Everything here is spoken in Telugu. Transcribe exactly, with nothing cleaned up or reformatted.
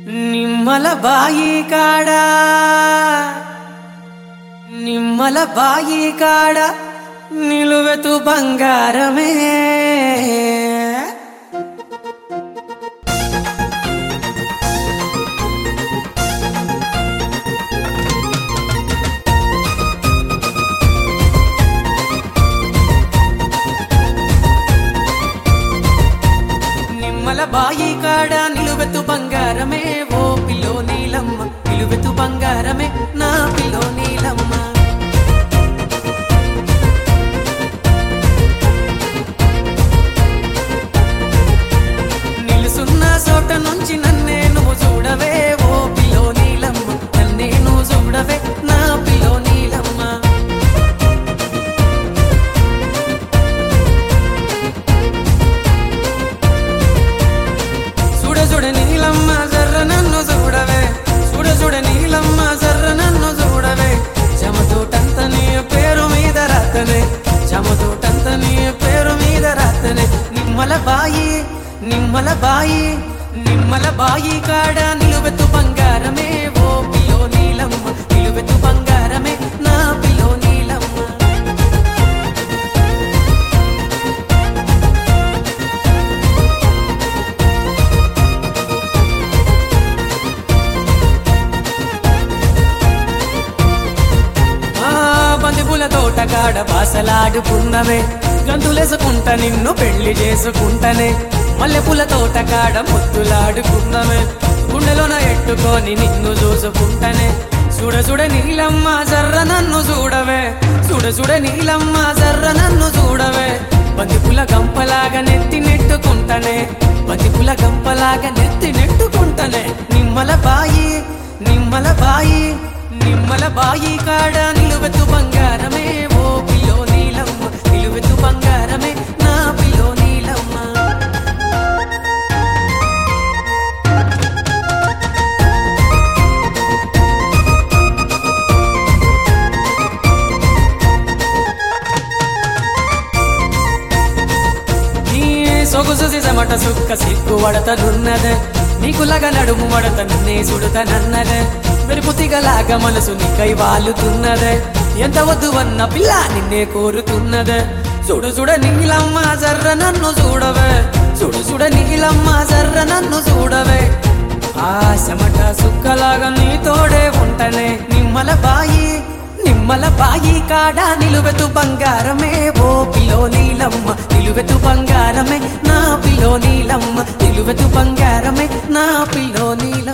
నిమ్మల బాయి కాడా నిమ్మల బాయి కాడ నిలువెతు బంగారమే నిమ్మల బాయి కాడ నిలువెతు బంగారమే ఓ పిల్లో నీలమ్మ నిలువెతు బంగారమే నా పిల్లో నీలమ్మ నిలుసున్న చోట నుంచి నన్నే నువ్వు చూడవే ఓ పిల్లో నీలమ్మ నన్నే నువ్వు చూడవే నా పిల్లో నీలమ్మ చూడ చూడ నీలమ్మ జర్ర నన్ను చూడవే చూడ చూడ నీలమ్మ జర్ర నన్ను చూడవే చెమతోటంత నీ పేరు మీద రాతనే చెమతోటంత నీ పేరు మీద రాతనే నిమ్మల బాయి నిమ్మల బాయి నిమ్మల బాయి కాడ నిలువెతు బంగారమే ఓ పిల్లో నీలమ్మ నిలువెతు బంగారమే నా పిల్లో నీలమ్మ బంతిపూల తోటగాడ బాసలాడుకున్నవే గంతులేసుకుంటా నిన్ను పెళ్లి చేసుకుంటనే మల్లెపూల తోటగాడ ముద్దులాడుకున్నవే గుండెలోన ఎట్టుకొని నిన్ను చూసుకుంటనే చూడ చూడ నీలమ్మ జర్ర నన్ను చూడవే చూడ చూడ నీలమ్మ జర్ర నన్ను చూడవే బంతిపూల గంపలాగా నెత్తి నెట్టుకుంటనే బంతిపూల గంపలాగా నెత్తి నెట్టుకుంటనే నిమ్మల బాయి నిమ్మల బాయి నిమ్మల బాయి కాడ నిలువెతు బంగారమే ఓ పిల్లో నీలమ్మ నిలువెతు బంగారమే నా పిల్లో నీలమ్మ నీ సొగుసు సిజమట సుక్క సిగ్గు వడతనున్నదే నీకులగా నడుము వడత నన్నే సుడుతనన్నదే మెరుపుతిగలాగా మనసు నీకై వాలుతున్నదే ఎంత వద్దు అన్న పిల్ల నిన్నే కోరుతున్నదే చూడు చూడ నీలమ్మ జర్ర నన్ను చూడవే చూడు చూడ నీలమ్మ జర్ర నన్ను చూడవే ఆ చెమట సుక్కలాగా నీ తోడే ఉంటనే నిమ్మల బాయి నిమ్మల బాయి కాడ నిలువెతు బంగారమే ఓ పిల్లో నీలమ్మ నిలువెతు బంగారమే నా పిల్లో నీలమ్మ నిలువెతు బంగారమే నా పిల్లో నీలమ్మ